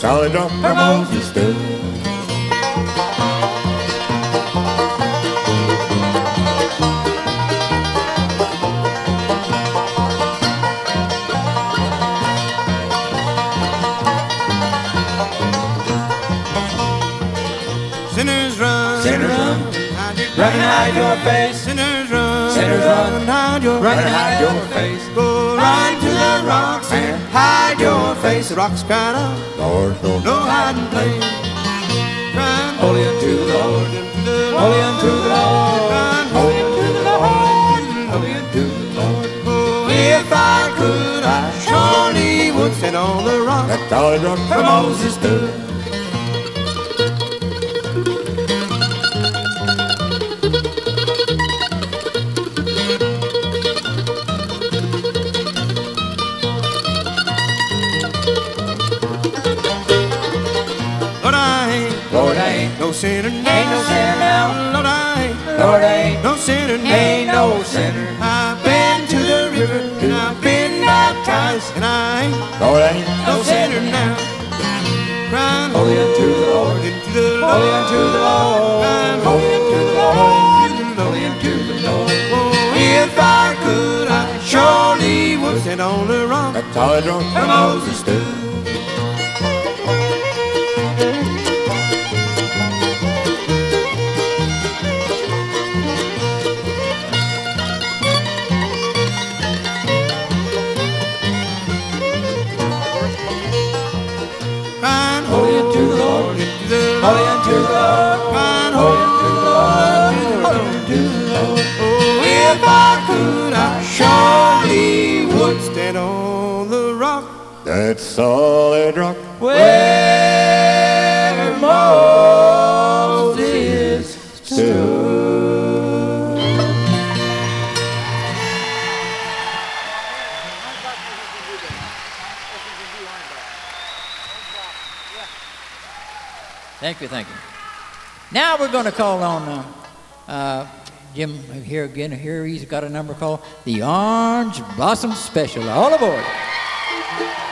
solid rock where Moses stood. Sinners run, Run and hide your face. sinners run, Run, hide your, run and hide your face. Go right to the rocks and hide your face. The rocks cried out, Lord, Lord, no hiding place. Crying, holy unto the Lord, holy unto the Lord, holy unto the Lord, holy unto the Lord. Oh, if I could, I surely would stand on the rock. That solid rock where Moses stood. Lord, I ain't no sinner now. Ain't no sinner now. Lord, I ain't, Lord, I ain't no sinner now. Ain't no sinner. I've been to the river and I've been baptized, and I ain't Lord, I ain't no sinner now. Crying, holy unto the Lord, into the holy unto the Lord, holy unto the Lord, holy unto the Lord. Oh, if I could, I surely would stand on the rock. That solid rock where Moses stood. Crying, Holy unto the Lord, into the holy unto the Lord, Crying, holy unto the Lord, holy unto the Lord. oh, if I could, I surely would stand on the rock. That solid rock Where Moses stood. Thank you, thank you. Now we're going to call on Jim here again. Here he's got a number called the Orange Blossom Special. All aboard.